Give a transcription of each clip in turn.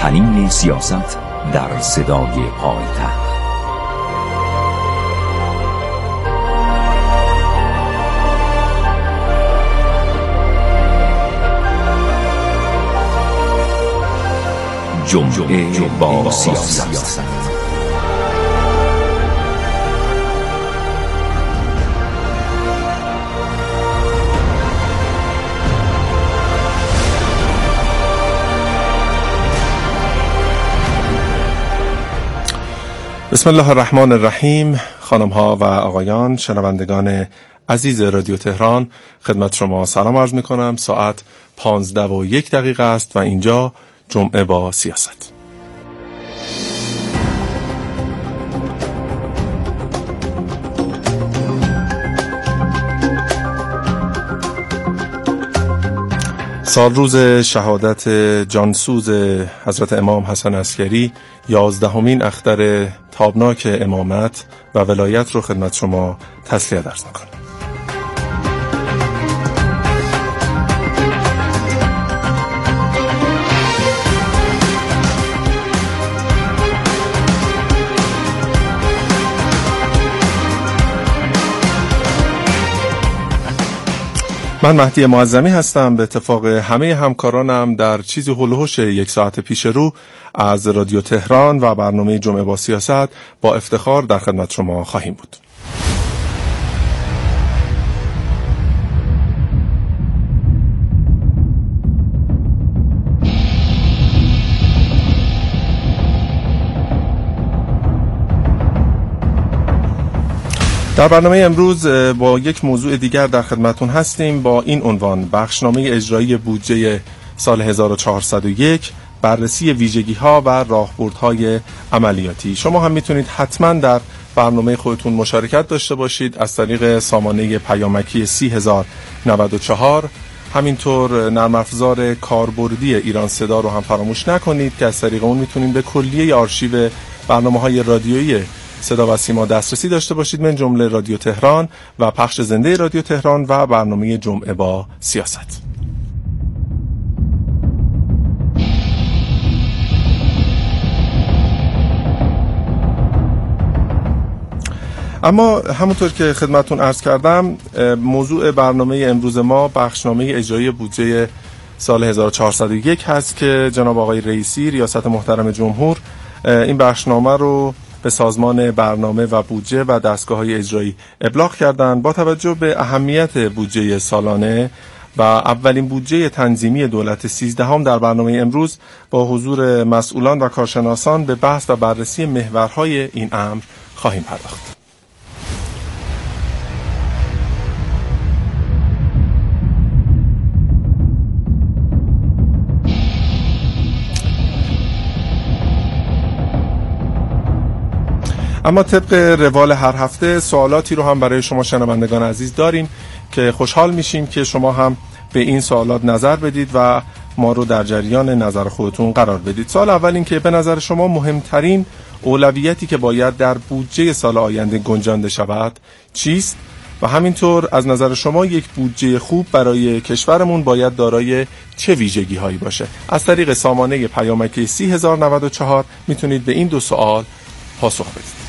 حنین سیاست در صدای پایتخت. جمعه با سیاست. بسم الله الرحمن الرحیم. خانم ها و آقایان، شنوندگان عزیز رادیو تهران، خدمت شما سلام عرض می کنم. ساعت 15:01 است و اینجا جمعه با سیاست. سال روز شهادت جانسوز حضرت امام حسن عسکری، 11مین اختر تابناک امامت و ولایت رو خدمت شما تسلیت عرض می‌کنم. من مهدی معظمی هستم. به اتفاق همه همکارانم در چیزی هلوهوش یک ساعت پیش رو از رادیو تهران و برنامه جمعه با سیاست با افتخار در خدمت شما خواهیم بود. در برنامه امروز با یک موضوع دیگر در خدمتون هستیم با این عنوان: بخشنامه اجرایی بودجه سال 1401، بررسی ویژگی‌ها و راهبردهای عملیاتی. شما هم میتونید حتما در برنامه خودتون مشارکت داشته باشید از طریق سامانه پیامکی 30,094. همینطور نرم افزار کاربردی ایران صدا رو هم فراموش نکنید که از طریق اون میتونید به کلیه آرشیو برنامه‌های رادیویی صدا و سیما دسترسی داشته باشید، من جمله رادیو تهران و پخش زنده رادیو تهران و برنامه جمعه با سیاست. اما همونطور که خدمتون عرض کردم، موضوع برنامه امروز ما بخشنامه اجرایی بودجه سال 1401 هست که جناب آقای رئیسی ریاست محترم جمهور این بخشنامه رو به سازمان برنامه و بودجه و دستگاه‌های اجرایی ابلاغ کردند. با توجه به اهمیت بودجه سالانه و اولین بودجه تنظیمی دولت 13 در برنامه امروز با حضور مسئولان و کارشناسان به بحث و بررسی محورهای این امر خواهیم پرداخت. اما طبق روال هر هفته سوالاتی رو هم برای شما شنوندگان عزیز داریم که خوشحال میشیم که شما هم به این سوالات نظر بدید و ما رو در جریان نظر خودتون قرار بدید. سوال اول این که به نظر شما مهمترین اولویتی که باید در بودجه سال آینده گنجانده شود چیست؟ و همینطور از نظر شما یک بودجه خوب برای کشورمون باید دارای چه ویژگی هایی باشه؟ از طریق سامانه پیامکی 30,094 میتونید به این دو سوال پاسخ بدید.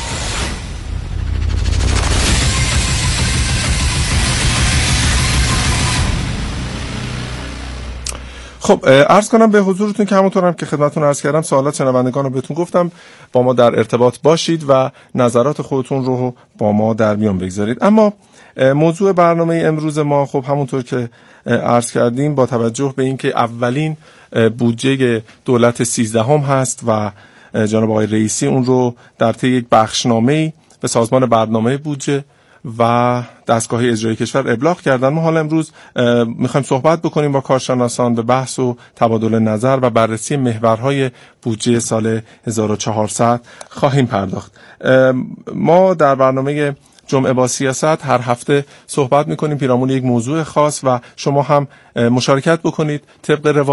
خب عرض کنم به حضورتون که همونطورم که خدمتتون عرض کردم سوالات شنوندگان رو بهتون گفتم با ما در ارتباط باشید و نظرات خودتون رو با ما در میان بگذارید. اما موضوع برنامه امروز ما خب همونطور که عرض کردیم با توجه به اینکه اولین بودجه دولت 13 هست و جناب آقای رئیسی اون رو در طی یک بخشنامه‌ای به سازمان برنامه بودجه و دستگاه اجرایی کشور ابلاغ کردن، ما حالا امروز میخوایم صحبت بکنیم با کارشناسان، به بحث و تبادل نظر و بررسی محورهای بودجه سال 1400 خواهیم پرداخت. ما در برنامه جمعه با سیاست هر هفته صحبت میکنیم پیرامون یک موضوع خاص و شما هم مشارکت بکنید طبق روال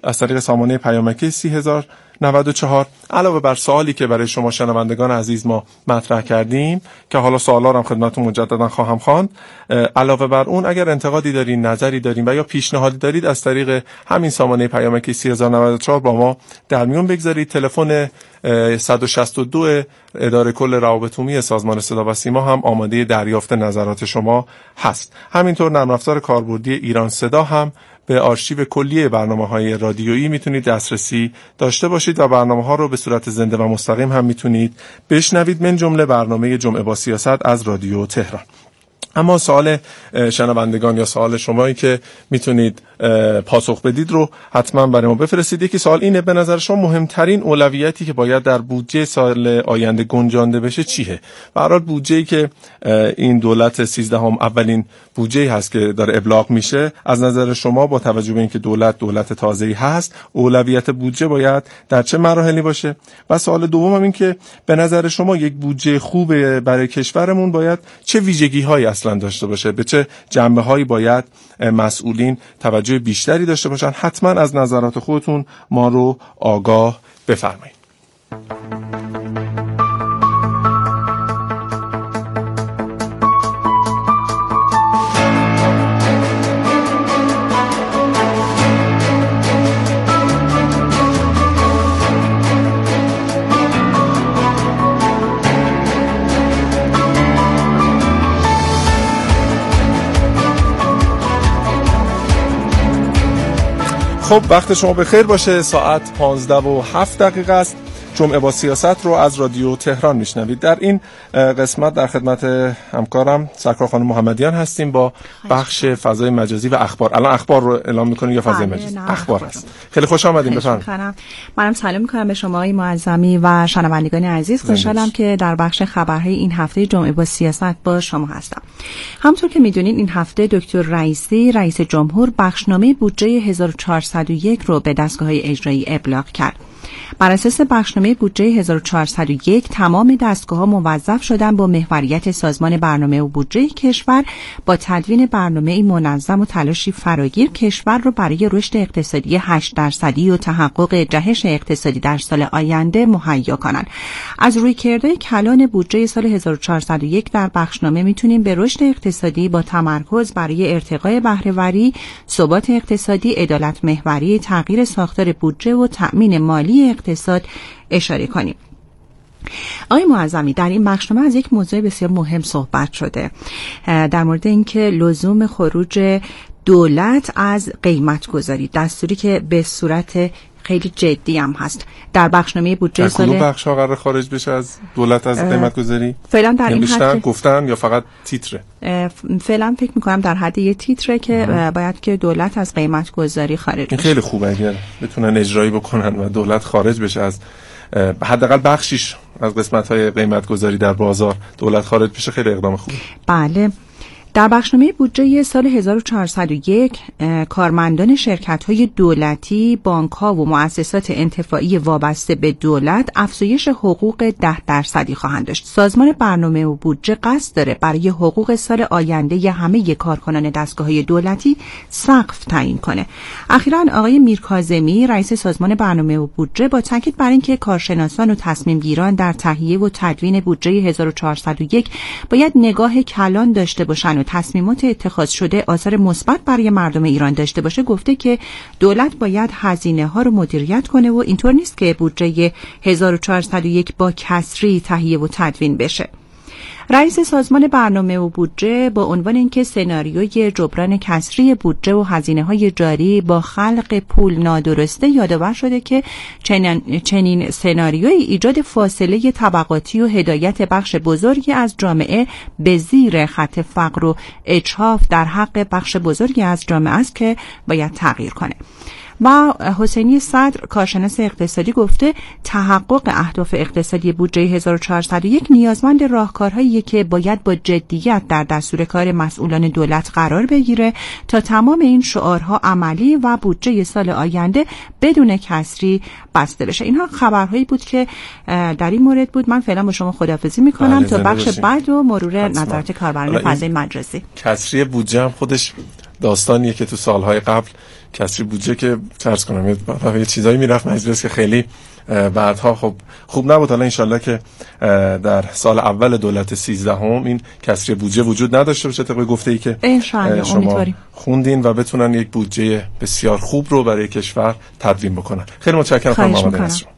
از طریق سامانه پیامکی 30,094. علاوه بر سوالی که برای شما شنوندگان عزیز ما مطرح کردیم که حالا سوالا رو هم خدمتتون مجددا خواهم خواند، علاوه بر اون اگر انتقادی دارین، نظری دارین و یا پیشنهادی دارید از طریق همین سامانه پیامکی 30,094 با ما در میون بگذارید. تلفن 162 اداره کل روابط عمومی سازمان صدا و سیما هم آماده دریافت نظرات شما هست. همینطور نرم افزار کاربردی ایران صدا هم به آرشیو کلیه برنامه‌های رادیویی میتونید دسترسی داشته باشید و برنامه‌ها رو به صورت زنده و مستقیم هم میتونید بشنوید، من جمله برنامه جمعه با سیاست از رادیو تهران. اما سوال شنوندگان یا سوال شمایی که میتونید پاسخ بدید رو حتما برای ما بفرستید. یکی سوال اینه: به نظر شما مهمترین اولویتی که باید در بودجه سال آینده گنجانده بشه چیه؟ به هر حال بودجه‌ای که این دولت 13 اولین بودجه‌ای هست که داره ابلاغ میشه، از نظر شما با توجه به اینکه دولت تازه‌ای هست، اولویت بودجه باید در چه مراحلی باشه؟ و سوال دوم این که به نظر شما یک بودجه خوب برای کشورمون باید چه ویژگی‌هایی اصلا داشته باشه؟ به چه جنبه‌هایی باید مسئولین توجه بیشتری داشته باشن؟ حتما از نظرات خودتون ما رو آگاه بفرمایید. خب وقت شما بخیر باشه. ساعت 15:07 است. جمعه با سیاست رو از رادیو تهران میشنوید. در این قسمت در خدمت همکارم سرکار خانم محمدیان هستیم با بخش فضای مجازی و اخبار. الان اخبار رو اعلام میکنیم یا فضای مجازی؟ اخبار هست. خیلی خوش آمدید. بفرمایید. منم سلام میکنم به شما آقای معظمی و شنوندگان عزیز. خوشحالم که در بخش خبرهای این هفته جمعه با سیاست با شما هستم. همونطور که میدونید این هفته دکتر رئیسی رئیس جمهور بخشنامه بودجه 1401 رو به دستگاه‌های اجرایی ابلاغ کرد. بر اساس بخشنامه بودجه 1401 تمام دستگاه‌ها موظف شدن با محوریت سازمان برنامه و بودجه کشور با تدوین برنامه‌ای منظم و تلاشی فراگیر کشور را برای رشد اقتصادی 8% و تحقق جهش اقتصادی در سال آینده مهیا کنند. از رویکردهای کلان بودجه سال 1401 در بخشنامه میتونیم به رشد اقتصادی با تمرکز برای ارتقای بهره‌وری، ثبات اقتصادی، عدالت محوری، تغییر ساختار بودجه و تأمین مالی اقتصاد اشاره کنیم. آقای معظمی، در این بخشنامه از یک موضوع بسیار مهم صحبت شده، در مورد اینکه لزوم خروج دولت از قیمت گذاری، دستوری که به صورت خیلی جدی هم هست. در بخشنامه بودجه سال کدوم بخش‌ها قرار خارج بشه از دولت از قیمت گذاری؟ فعلا در این حد گفتن یا فقط تیتره؟ فعلا فکر می‌کنم در حد یه تیتره که باید که دولت از قیمت گذاری خارج بشه. خیلی خوبه اگر بتونن اجرایی بکنن و دولت خارج بشه از حداقل بخشیش از قسمت‌های قیمت گذاری در بازار، دولت خارج بشه، خیلی اقدام خوبه. بله. در بخشنامه بودجه سال 1401 کارمندان شرکت‌های دولتی، بانک‌ها و مؤسسات انتفاعی وابسته به دولت افزایش حقوق 10% خواهند داشت. سازمان برنامه و بودجه قصد داره برای حقوق سال آینده همه کارکنان دستگاه‌های دولتی سقف تعیین کنه. اخیراً آقای میرکاظمی رئیس سازمان برنامه و بودجه با تاکید بر اینکه کارشناسان و تصمیم گیران در تهیه و تدوین بودجه 1401 باید نگاه کلان داشته باشند تصمیمات اتخاذ شده آثار مثبت برای مردم ایران داشته باشه، گفته که دولت باید هزینه ها رو مدیریت کنه و اینطور نیست که بودجه 1401 با کسری تهیه و تدوین بشه. رئیس سازمان برنامه و بودجه با عنوان اینکه سناریوی جبران کسری بودجه و هزینه‌های جاری با خلق پول نادرسته، یادآور شده که چنین سناریوی ایجاد فاصله طبقاتی و هدایت بخش بزرگی از جامعه به زیر خط فقر و اجحاف در حق بخش بزرگی از جامعه است که باید تغییر کنه. و حسینی صدر کارشناس اقتصادی گفته تحقق اهداف اقتصادی بودجه 1401 نیازمند راهکارهایی که باید با جدیت در دستور کار مسئولان دولت قرار بگیره تا تمام این شعارها عملی و بودجه سال آینده بدون کسری بسته بشه. اینها خبرهایی بود که در این مورد بود. من فعلا با شما خداحافظی میکنم تا بخش بعد و مرور نظرات کاربران فضای مجازی. کسری بودجه هم خودش داستانیه که تو سالهای قبل کسری بودجه که فرض کنم یه چیزایی میرفت مجلس که خیلی بعدها خب خوب نبود. حالا انشالله که در سال اول دولت 13 این کسری بودجه وجود نداشته باشه طبق گفته‌ای که شما خوندین و بتونن یک بودجه بسیار خوب رو برای کشور تدوین بکنن. خیلی متشکرم خانم آماده از شما.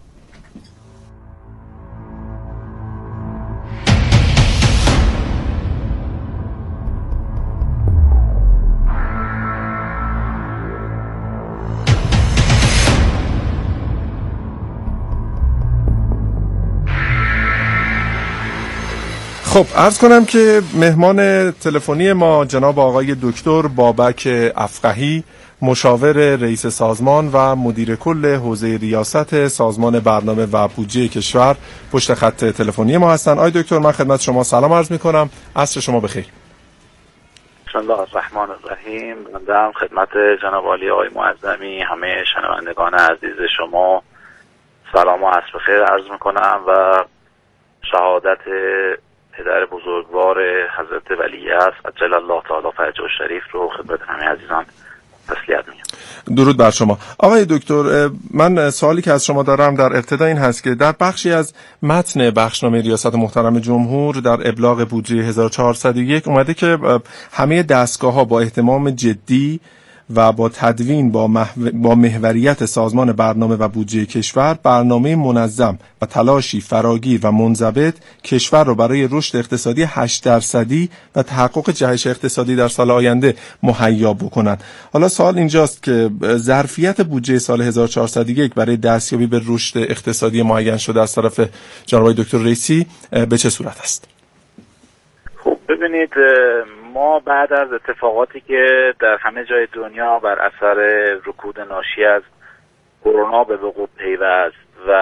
خب عرض کنم که مهمان تلفنی ما جناب آقای دکتر بابک افقهی، مشاور رئیس سازمان و مدیر کل حوزه ریاست سازمان برنامه و بودجه کشور پشت خط تلفنی ما هستند. آقای دکتر من خدمت شما سلام عرض می‌کنم. عصر شما بخیر. بسم الله الرحمن الرحیم. بنده خدمت جناب عالی آقای معظمی همه شنوندگان عزیز شما سلام و عصر بخیر عرض می‌کنم و شهادت پدر بزرگوار حضرت ولیعصر عجل الله تعالی فرجه الشریف رو خدمت همه عزیزان تسلیت میگم. درود بر شما. آقای دکتر من سوالی که از شما دارم در ابتدا این هست که در بخشی از متن بخشنامه ریاست محترم جمهور در ابلاغ بودجه 1401 اومده که همه دستگاه‌ها با اهتمام جدی و با تدوین با محوریت سازمان برنامه و بودجه کشور برنامه منظم و تلاشی فراگیر و منضبط کشور رو برای رشد اقتصادی 8% و تحقق جهش اقتصادی در سال آینده مهیا بکنند. حالا سوال اینجاست که ظرفیت بودجه سال 1401 برای دستیابی به رشد اقتصادی معین شده از طرف جناب دکتر رئیسی به چه صورت است؟ خب ببینید ما بعد از اتفاقاتی که در همه جای دنیا بر اثر رکود ناشی از کرونا به وقوع پیوست و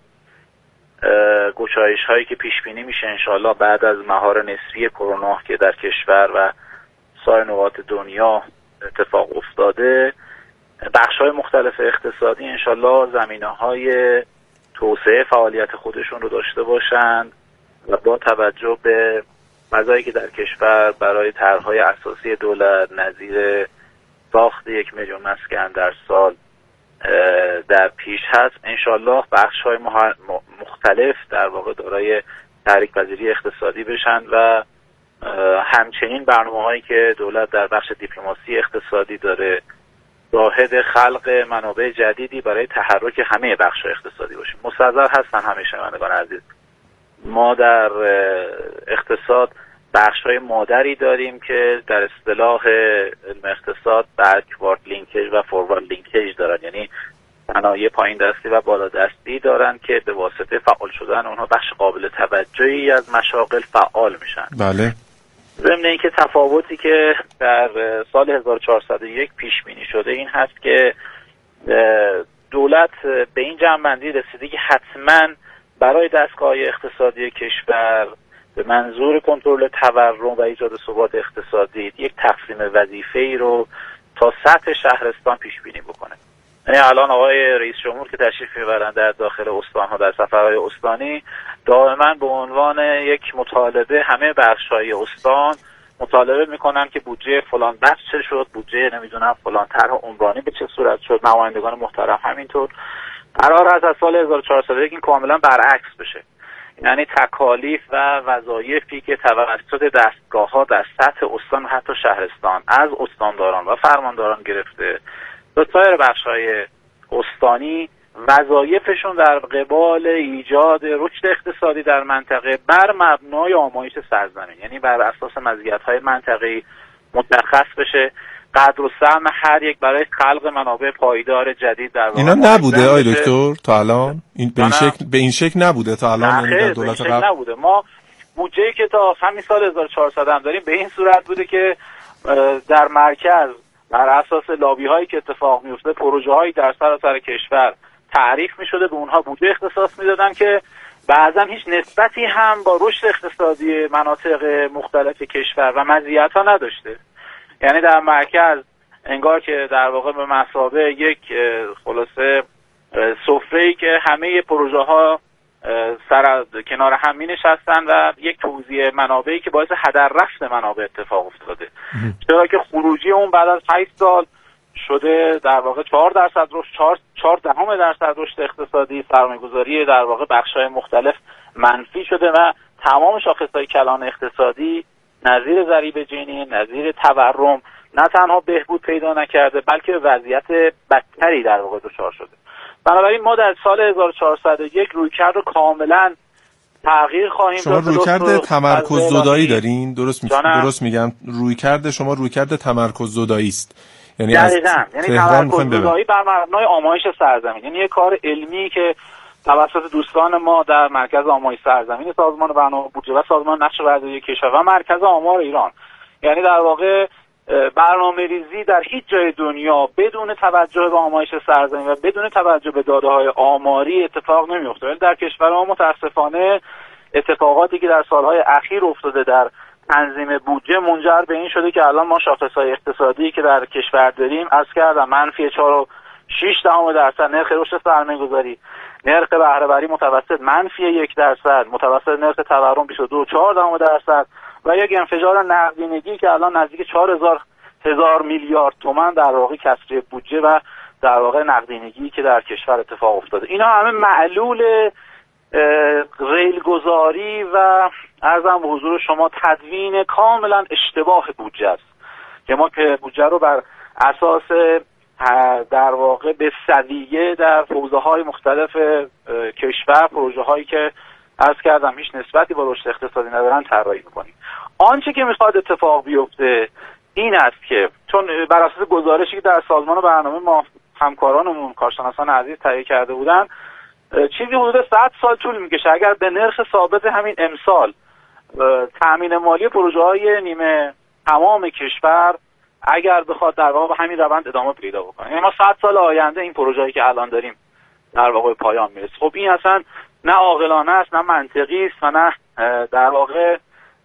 گشایش هایی که پیش بینی میشه انشالله بعد از مهار نسبی کرونا که در کشور و سایر نقاط دنیا اتفاق افتاده، بخش های مختلف اقتصادی انشالله زمینه های توسعه فعالیت خودشون رو داشته باشند و با توجه به فضایی که در کشور برای طرح‌های اساسی دولت نظیر ساخت 1 میلیون مسکن در سال در پیش هست انشالله بخش‌های مختلف در واقع دارای تحریک پذیری اقتصادی بشن و همچنین برنامه‌هایی که دولت در بخش دیپلماسی اقتصادی داره شاهد خلق منابع جدیدی برای تحرک همه بخش‌های اقتصادی باشیم. مستحضر هستن همه شنوندگان عزیز ما در اقتصاد بخش‌های مادری داریم که در اصطلاح علم اقتصاد بکوارد لینکیج و فوروارد لینکیج دارن، یعنی صنایع پایین دستی و بالا دستی دارن که به واسطه فعال شدن اونها بخش قابل توجهی از مشاغل فعال میشن. بله. ضمن اینکه تفاوتی که در سال 1401 پیش بینی شده این هست که دولت به این جمع‌بندی رسیده که حتما برای دستگاه اقتصادی کشور به منظور کنترل تورم و ایجاد ثبات اقتصادی یک تقسیم وظیفه‌ای رو تا سطح شهرستان پیش بینی بکنه. یعنی الان آقای رئیس جمهور که تشریف میبرن در داخل استان‌ها در سفرهای استانی دائما به عنوان یک مطالبه همه بخش‌های استان مطالبه میکنن که بودجه فلان بخش چه شد، بودجه نمیدونم فلان طرح عمرانی به چه صورت شد. نمایندگان محترم همینطور. قرار است از سال 1401 این کاملا برعکس بشه، یعنی تکالیف و وظایفی که توسط دستگاه‌ها در سطح استان و حتی شهرستان از استانداران و فرمانداران گرفته تا سایر بخش‌های استانی وظایفشون در قبال ایجاد رشد اقتصادی در منطقه بر مبنای آمایش سرزمین، یعنی بر اساس مزیت‌های منطقی مشخص بشه قدر و سهم هر یک برای خلق منابع پایدار جدید در اینا نبوده آقای دکتر تا الان این به این شکل نبوده تا الان در دولت قبل نبوده. ما بودجه‌ای که تا همین سال 1400 هم داریم به این صورت بوده که در مرکز بر اساس لابی‌هایی که اتفاق میفته پروژه‌هایی در سراسر کشور تعریف می‌شده، به اونها بودجه اختصاص میدادن که بعضا هیچ نسبتی هم با رشد اقتصادی مناطق مختلف کشور و مزیت‌ها نداشته. یعنی در مرکز انگار که در واقع به مثابه یک خلاصه سفره‌ای که همه پروژه‌ها سر کنار هم می‌نشستن و یک توزیع منابعی که باعث هدر رفت منابع اتفاق افتاده. چرا که خروجی اون بعد از 8 سال شده در واقع 4% رشد، 4.4% رشد اقتصادی، سرمایه‌گذاری در واقع بخش‌های مختلف منفی شده و تمام شاخص‌های کلان اقتصادی نظیر ضریب جنین، نظیر تورم نه تنها بهبود پیدا نکرده بلکه وضعیت بدتری در واقع دچار شده. بنابراین ما در سال 1401 رویکرد رو کاملا تغییر خواهیم داد. شما رویکرد تمرکز زدایی دارین؟ درست میگم رویکرد شما رویکرد تمرکز زدایی است. یعنی تمرکز زدایی بر مبنای آمایش سرزمین، یعنی یک کار علمی که توسط دوستان ما در مرکز آمایش سرزمین سازمان برنامه بودجه و سازمان نقشه برداری کشور و مرکز آمار ایران، یعنی در واقع برنامه ریزی در هیچ جای دنیا بدون توجه به آمایش سرزمین و بدون توجه به داده‌های آماری اتفاق نمی‌افته. ولی در کشور ما متاسفانه اتفاقاتی که در سالهای اخیر افتاده در تنظیم بودجه منجر به این شده که الان ما شاخص‌های اقتصادی که در کشور داریم عرض کردم -4.6% نرخ رشد سرمایه‌گذاری، نرخ بهره وری متوسط -1%، متوسط نرخ تورم 22.4% و یک انفجار نقدینگی که الان نزدیک 4,000 میلیارد تومان در واقع کسری بودجه و در واقع نقدینگی که در کشور اتفاق افتاده. اینا همه معلول ریلگذاری و عرضم به حضور شما تدوین کاملا اشتباه بودجه است که ما که بودجه رو بر اساس در واقع به سویه در حوزه‌های مختلف کشور، پروژه‌هایی که عرض کردم هیچ نسبتی با رشد اقتصادی ندارن طراحی می‌کنیم. آنچه که میخواد اتفاق بیفته این است که چون بر اساس گزارشی که در سازمان برنامه ما همکارانمون کارشناسان عزیز تهیه کرده بودن چیزی حدود 100 سال طول میکشه اگر به نرخ ثابت همین امسال تأمین مالی پروژه‌های نیمه تمام کشور اگر بخواد در واقع همین روند ادامه پیدا بکنه، یعنی ما 100 سال آینده این پروژه‌ای که الان داریم در واقع پایان میرسه. خب این اصلا نه عاقلانه است، نه منطقی است و نه در واقع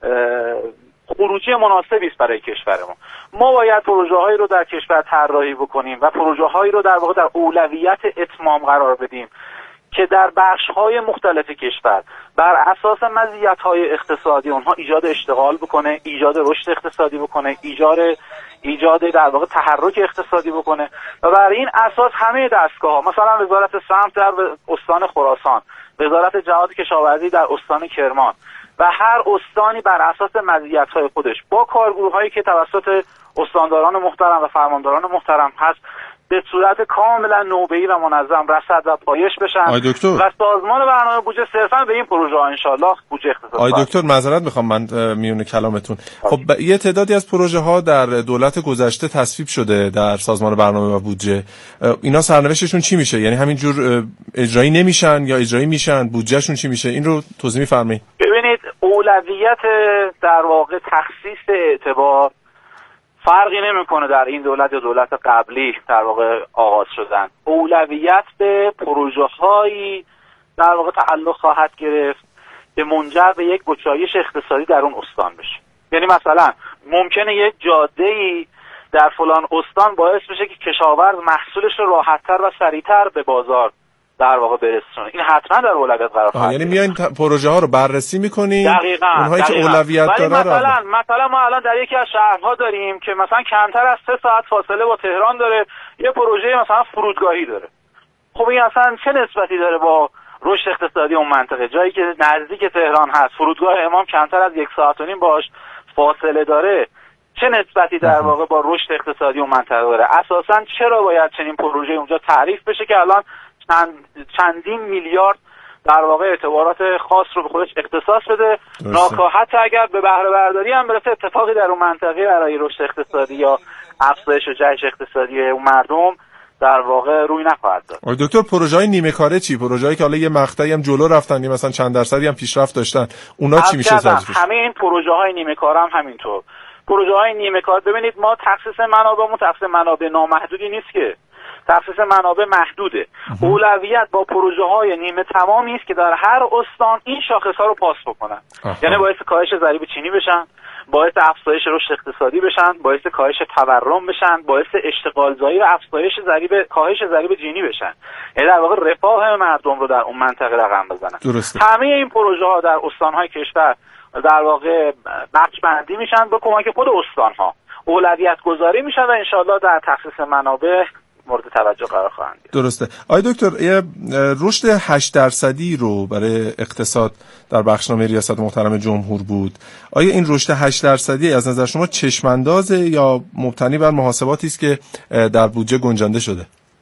خروجی مناسبی است برای کشور ما. ما باید پروژه‌هایی رو در کشور طراحی بکنیم و پروژه‌هایی رو در واقع در اولویت اتمام قرار بدیم که در بخش‌های مختلف کشور بر اساس مزیت‌های اقتصادی اونها ایجاد اشتغال بکنه، ایجاد رشد اقتصادی بکنه، ایجاد در واقع تحرک اقتصادی بکنه و بر این اساس همه دستگاه‌ها مثلا وزارت سمت در استان خراسان، وزارت جهاد کشاورزی در استان کرمان و هر استانی بر اساس مزیت‌های خودش با کارگروه‌هایی که توسط استانداران محترم و فرمانداران محترم هست به صورت کاملا نوبه‌ای و منظم رصد و پایش بشن و سازمان برنامه بودجه صرفا به این پروژه ها انشالله بودجه اختصاص آقای دکتر معذرت میخوام من میونه کلامتون. خب یه تعدادی از پروژه ها در دولت گذشته تصویب شده در سازمان برنامه و بودجه، اینا سرنوشتشون چی میشه؟ یعنی همینجور اجرایی نمیشن یا اجرایی میشن؟ بودجهشون چی میشه؟ این رو توضیح میفرمایید. ببینید اولویت در واقع تخصیص اعتبار فرقی نمیکنه در این دولت یا دولت قبلی در واقع آغاز شدن. اولویت به پروژه‌هایی در واقع تعلق خواهد گرفت که منجر به یک گشایش اقتصادی در اون استان بشه. یعنی مثلا ممکنه یک جاده‌ای در فلان استان باعث بشه که کشاورز محصولش رو راحت‌تر و سریع‌تر به بازار در واقع برسونه. این حتما در اولویت قرار خواهد یعنی میاین پروژه ها رو بررسی میکنین؟ دقیقاً. اونهایی که اولویت داره مثلا ما الان در یکی از شهرها داریم که مثلا کمتر از 3 ساعت فاصله با تهران داره، یه پروژه مثلا فرودگاهی داره. خب این اصلا چه نسبتی داره با رشد اقتصادی اون منطقه؟ جایی که نزدیک تهران هست، فرودگاه امام کمتر از 1 ساعت و نیم باهاش فاصله داره، چه نسبتی در واقع با رشد اقتصادی اون منطقه داره؟ اساساً چرا باید چنین پروژه اونجا تعریف بشه که الان چندین میلیارد در واقع اعتبارات خاص رو به خودش اختصاص بده؟ حتی اگر به بهره برداری هم برسه اتفاقی در اون منطقه برای رشد اقتصادی یا افزایش و جهش اقتصادی اون مردم در واقع روی نخواهد داد. آقای دکتر پروژه‌های نیمه کاره چی؟ پروژه‌ای که حالا یه مقطعی هم جلو رفتن یا مثلا چند درصدی هم پیشرفت داشتن، اونا چی میشه زدش؟ همه این پروژه‌های نیمه کاره هم همینطور. پروژه‌های نیمه کاره ببینید ما تخصیص منابع نامحدودی نیست که تخصیص منابع محدوده. اولویت با پروژه‌های نیمه تمامی است که در هر استان این شاخص‌ها رو پاس بکنن. یعنی باعث کاهش ضریب چینی بشن، باعث افزایش رشد اقتصادی بشن، باعث کاهش تورم بشن، باعث اشتغال زایی و افزایش کاهش ضریب جینی بشن. یعنی در واقع رفاه مردم رو در اون منطقه رقم بزنن. درسته. همه این پروژه‌ها در استان‌های کشور در واقع بخش بندی میشن به کمک خود استان‌ها. اولویت گذاری میشن و انشاءالله در تخصیص منابع مورد توجه قرار خواهند گرفت. درسته. آقای دکتر، یه رشد 8% رو برای اقتصاد در بخشنامه ریاست محترم جمهور بود. آیا این رشد 8% از نظر شما چشم‌اندازه یا مبتنی بر محاسباتی است که در بودجه گنجانده شده؟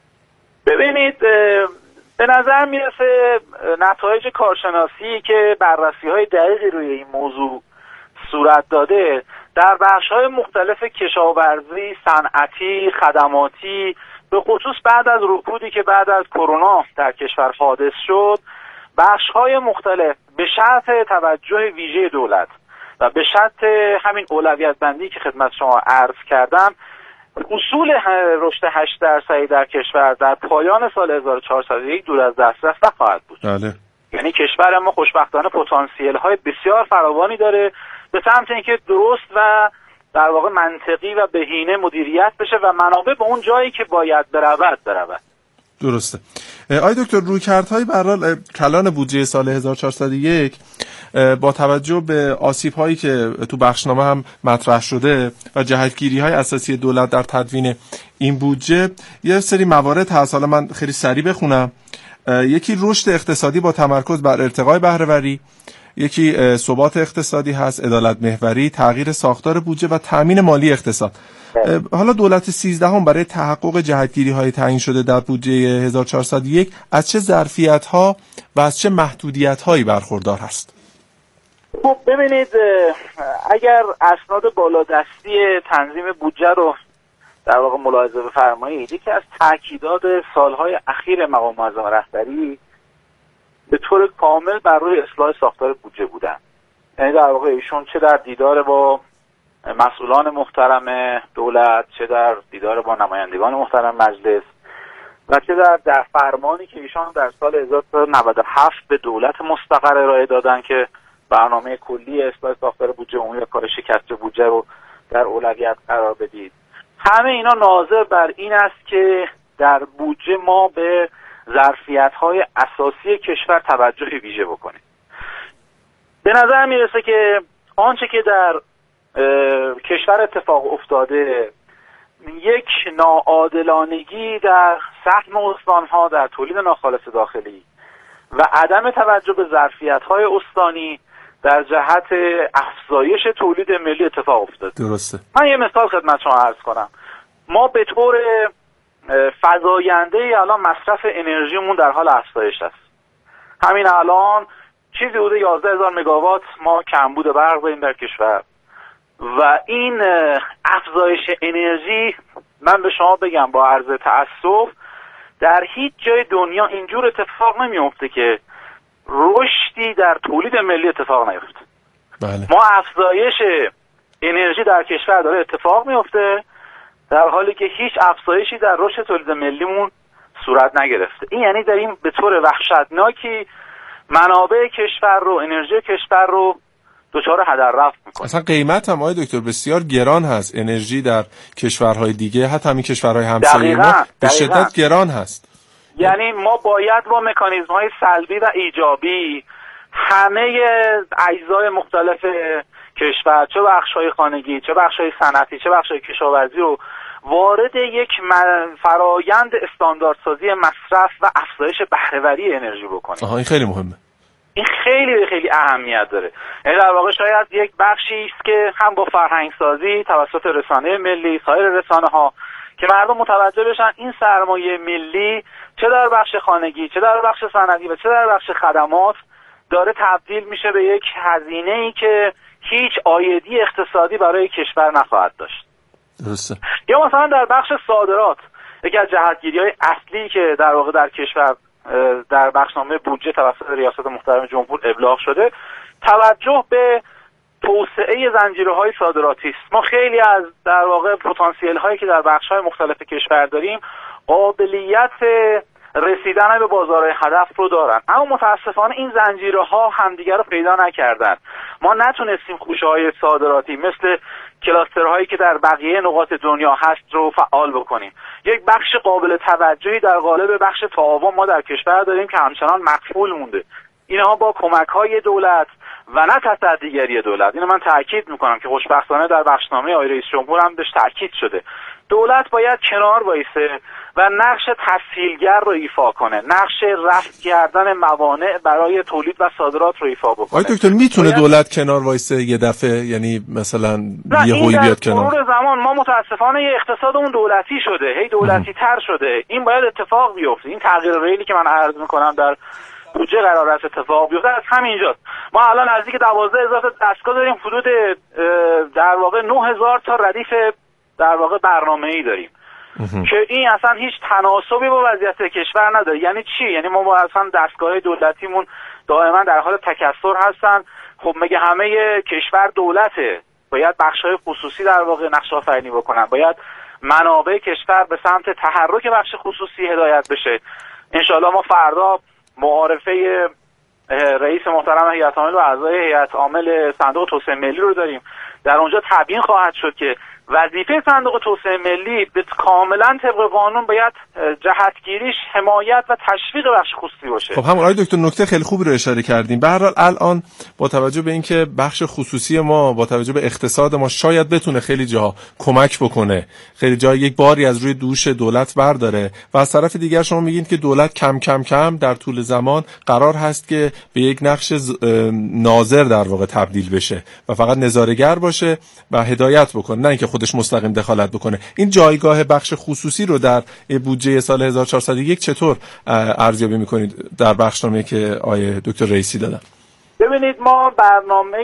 ببینید، به نظر میرسه نتایج کارشناسی که بررسی‌های دقیقی روی این موضوع صورت داده در بخش‌های مختلف کشاورزی، صنعتی، خدماتی، به خصوص بعد از رکودی که بعد از کرونا در کشور حادث شد، بخش‌های مختلف به شرط توجه ویژه دولت و به شرط همین اولویت بندی که خدمت شما عرض کردم، اصول رشد 8% در کشور در پایان سال 1401 دور از دسترس نخواهد بود. بله. یعنی کشور ما خوشبختانه پتانسیل‌های بسیار فراوانی داره به سمت اینکه درست و در واقع منطقی و بهینه مدیریت بشه و منابع به اون جایی که باید برود. درسته. آقای دکتر، رویکردهای به هر حال کلان بودجه سال 1401 با توجه به آسیب‌هایی که تو بخشنامه هم مطرح شده و جهتگیری‌های اساسی دولت در تدوین این بودجه، یه سری موارد هست. حالا من خیلی سریع بخونم. یکی رشد اقتصادی با تمرکز بر ارتقای بهره‌وری، یکی ثبات اقتصادی هست، عدالت محوری، تغییر ساختار بودجه و تامین مالی اقتصاد. حالا دولت 13 برای تحقق جهتگیری‌های تعیین شده در بودجه 1401 از چه ظرفیت‌ها و از چه محدودیت‌هایی برخوردار هست؟ خب ببینید، اگر اسناد بالادستی تنظیم بودجه رو در واقع ملاحظه بفرمایید، یکی از تاکیدات سالهای اخیر مقام معظم رهبری به طور کامل بر روی اصلاح ساختار بودجه بودن. یعنی در واقع ایشون چه در دیدار با مسئولان محترم دولت، چه در دیدار با نمایندگان محترم مجلس و چه در فرمانی که ایشان در سال 1397 به دولت مستقر ارائه دادن که برنامه کلی اصلاح ساختار بودجه عمومی و کار شکست بودجه رو در اولویت قرار بدید، همه اینا ناظر بر این است که در بودجه ما به ظرفیت‌های اساسی کشور توجه ویژه بکنیم. به نظر میرسه که آنچه که در کشور اتفاق افتاده، یک ناعادلانگی در سهم استان‌ها در تولید ناخالص داخلی و عدم توجه به ظرفیت‌های استانی در جهت افزایش تولید ملی اتفاق افتاده. درسته. من یه مثال خدمت شما عرض کنم. ما به طور فزاینده الان مصرف انرژیمون در حال افزایش است. همین الان چیزی حدود 11,000 مگاوات ما کمبود برق داریم در کشور و این افزایش انرژی، من به شما بگم با عرض تأسف، در هیچ جای دنیا اینجور اتفاق نمیفته که رشدی در تولید ملی اتفاق نیفته. بله. ما افزایش انرژی در کشور داره اتفاق میفته در حالی که هیچ افزایشی در رشد تولید ملیمون صورت نگرفته. این یعنی داریم به طور وحشتناکی منابع کشور رو، انرژی کشور رو دچار هدر رفت میکنه. اصلا قیمت هم آقای دکتر بسیار گران هست. انرژی در کشورهای دیگه، حتی همین کشورهای همسایه ما، به شدت گران هست. یعنی ما باید با مکانیزم‌های سلبی و ایجابی همه اجزای مختلف کشور، چه بخش‌های خانگی، چه بخش‌های صنعتی، چه بخش‌های کشاورزی رو وارد یک فرایند استانداردسازی مصرف و افزایش بهره‌وری انرژی بکنیم. این خیلی مهمه. این خیلی خیلی اهمیت داره. یعنی در واقع شاید یک بخشی است که هم با فرهنگ سازی توسط رسانه ملی، سایر رسانه‌ها، که مردم متوجه بشن این سرمایه ملی چه در بخش خانگی، چه در بخش صنعتی و چه در بخش خدمات داره تبدیل میشه به یک هزینه‌ای که هیچ عایدی اقتصادی برای کشور نخواهد داشت. درسته. یا مثلا در بخش صادرات، یکی از جهتگیری‌های اصلی که در واقع در کشور در بخشنامه بودجه توسط ریاست محترم جمهور ابلاغ شده، توجه به توسعه زنجیره‌های صادراتی است. ما خیلی از در واقع پتانسیل هایی که در بخش‌های مختلف کشور داریم قابلیت رسیدن به بازارهای هدف رو دارن، اما متاسفانه این زنجیرها همدیگر رو پیدا نکردن. ما نتونستیم خوشه‌های صادراتی مثل کلاسترهایی که در بقیه نقاط دنیا هست رو فعال بکنیم. یک بخش قابل توجهی در قالب بخش تعاون ما در کشور داریم که همچنان مقفول مونده. اینها با کمک‌های دولت و نه تصدیگری دولت. اینو من تاکید میکنم که خوشبختانه در بخشنامه آقای رئیس جمهور هم بهش تاکید شده. دولت باید کنار وایسه و نقش تسهیلگر رو ایفا کنه، نقش رفع کردن موانع برای تولید و صادرات رو ایفا بکنه. آقای دکتر میتونه دولت کنار وایسه یه دفعه، یعنی مثلا یه هوی بیاد کنار؟ مرور زمان ما متاسفانه اقتصادمون دولتی شده، هی دولتی تر شده. این باید اتفاق بیفته. این تغییر ریلی که من عرض میکنم در بودجه قرار است اتفاق بیفته از همینجاست. ما الان نزدیک 12,000 تا دستگاه داریم، حدود در واقع 9,000 تا ردیف در واقع برنامه‌ای داریم که این اصلا هیچ تناسبی با وضعیت کشور نداره. یعنی چی؟ یعنی ما اصلا دستگاه دولتیمون دائما در حال تکثر هستن. خب مگه همه کشور دولته؟ باید بخش‌های خصوصی در واقع نقش آفرینی بکنن، باید منابع کشور به سمت تحرک بخش خصوصی هدایت بشه. انشالله ما فردا معارفه رئیس محترم هیئت عامل و اعضای هیئت عامل صندوق توسعه ملی رو داریم. در اونجا تبیین خواهد شد که وظیفه صندوق توسعه ملی به کاملا طبق قانون باید جهتگیریش حمایت و تشویق بخش خصوصی باشه. خب همون آقای دکتر نکته خیلی خوبی رو اشاره کردیم. به هر حال الان با توجه به اینکه بخش خصوصی ما با توجه به اقتصاد ما شاید بتونه خیلی جاها کمک بکنه، خیلی جا یک باری از روی دوش دولت برداره، و از طرف دیگر شما میگین که دولت کم کم کم در طول زمان قرار هست که به یک نقش ناظر در واقع تبدیل بشه و فقط نظاره‌گر باشه و هدایت بکنه، نه اینکه خودش مستقیم دخالت بکنه. این جایگاه بخش خصوصی رو در بودجه سال 1401 چطور ارزیابی میکنید در بخشنامه‌ای که آقای دکتر رئیسی دادن؟ ببینید ما برنامه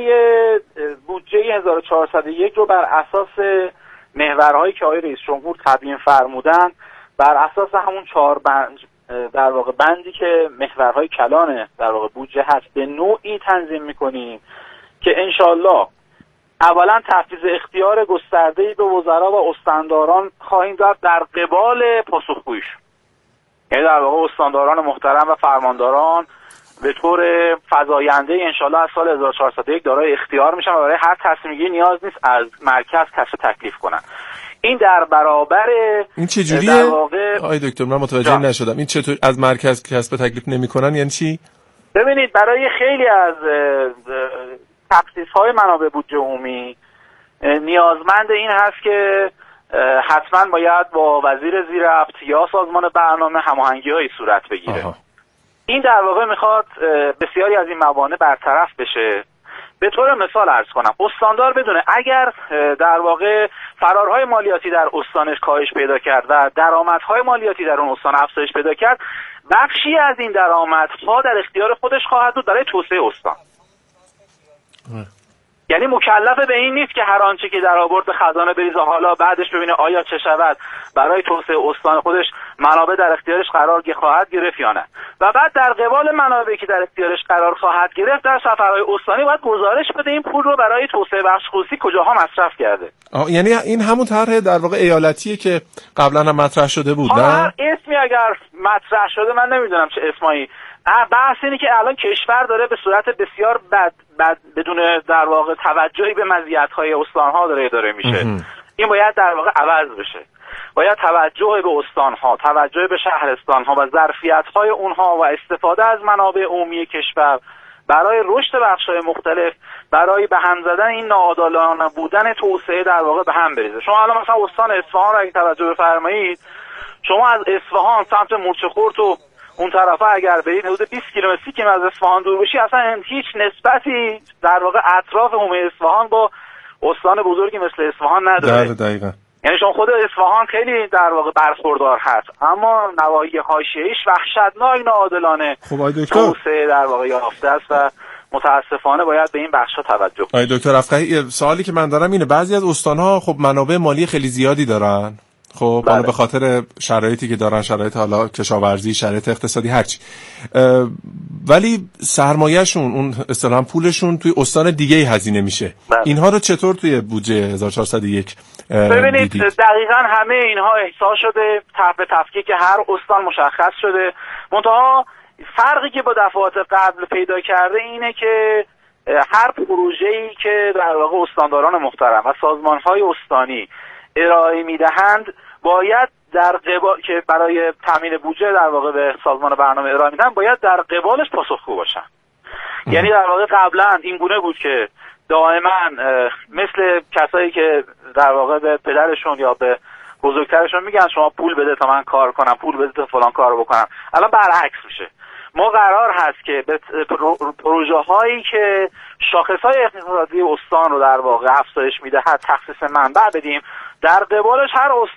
بودجه 1401 رو بر اساس محورهایی که آقای رئیس جمهور تبیین فرمودن، بر اساس همون 4 بند در واقع بندی که محورهای کلان در واقع بودجه هست به نوعی تنظیم میکنیم که انشالله اولا تفویض اختیار گسترده‌ای به وزرا و استانداران خواهیم داد در قبال پاسخگوییشون. یعنی در واقع استانداران محترم و فرمانداران به طور فزاینده انشالله از سال 1401 دارای اختیار میشن و برای هر تصمیمی نیاز نیست از مرکز کسب تکلیف کنن. این در برابر این چجوریه؟ آقای دکتر من متوجه نشدم. این چطور از مرکز کسب تکلیف نمی‌کنن؟ یعنی چی؟ ببینید برای خیلی از تخصیص‌های منابع بودجه عمومی نیازمند این هست که حتما باید با وزیر زیرربط یا سازمان برنامه هماهنگی‌هایی صورت بگیره. این در واقع میخواد بسیاری از این موانع برطرف بشه. به طور مثال عرض کنم، استاندار بدونه اگر در واقع فرارهای مالیاتی در استانش کاهش پیدا کرد و درآمدهای مالیاتی در اون استان افزایش پیدا کرد، بخشی از این درآمدها در اختیار خودش خواهد بود برای توسعه استان. یعنی مکلف به این نیست که هر آنچه که در آورد خزانه بریزه حالا بعدش ببینه آیا چه شود برای توسعه استان خودش منابع در اختیارش قرار خواهد گرفت یا نه. و بعد در قبال منابعی که در اختیارش قرار خواهد گرفت در سفرهای استانی باید گزارش بده این پول رو برای توسعه بخش خصوصی کجاها مصرف کرده. یعنی این همون طرح در واقع ایالتیه که قبلا هم مطرح شده بود. هر اسمی اگر مطرح شده من نمیدونم چه اسمایی. بحث اینه که الان کشور داره به صورت بسیار بد بدون در واقع توجهی به مزیت‌های استان‌ها داره میشه. این باید در واقع عوض بشه. باید توجه به استان‌ها، توجه به شهرستان‌ها و ظرفیت‌های اونها و استفاده از منابع عمومی کشور برای رشد بخش‌های مختلف، برای به هم زدن این ناعادلانه بودن توسعه در واقع به هم بریزه. شما الان مثلا استان اصفهان رو اگه توجه بفرمایید، شما از اصفهان سمت مورچه‌خورد و اون طرفا اگر برید حدود 20 کیلومتر 30 کیلومتر از اصفهان دور بشی اصلا هیچ نسبتی در واقع اطراف حومه اصفهان با استان بزرگی مثل اصفهان نداره. دقیقاً. یعنی شما خود اصفهان خیلی در واقع برخوردار هست، اما نواحی حاشیه‌ایش وحشتناک ناعادلانه توسعه در واقع یافته است و متاسفانه باید به این بخشا توجه کنیم. آقای دکتر افقهی، سوالی که من دارم اینه، بعضی از استان‌ها خب منابع مالی خیلی زیادی دارن، خب حالا به خاطر شرایطی که دارن، شرایط حالا کشاورزی، شرایط اقتصادی، هرچی، ولی سرمایه‌شون، اون اصطلاحاً پولشون توی استان دیگه‌ای هزینه میشه. اینها رو چطور توی بودجه 1401 ببینید دقیقاً همه اینها احساس شده، طرح تفکیک هر استان مشخص شده. منتها فرقی که با دفعات قبل پیدا کرده اینه که هر پروژه‌ای که در واقع استانداران محترم و سازمان‌های استانی ارائه میدهند باید در قبال که برای تامین بودجه در واقع به سازمان برنامه ارائه میدن باید در قبالش پاسخگو باشن. یعنی در واقع قبلا این گونه بود که دائما مثل کسایی که در واقع به پدرشون یا به بزرگترشون میگن شما پول بده تا من کار کنم، پول بده تا فلان کارو بکنم. الان برعکس میشه. ما قرار هست که به پروژه هایی که شاخصهای اقتصادی استان رو در واقع افزایش میدهد تخصیص منبع بدیم، در قبالش هر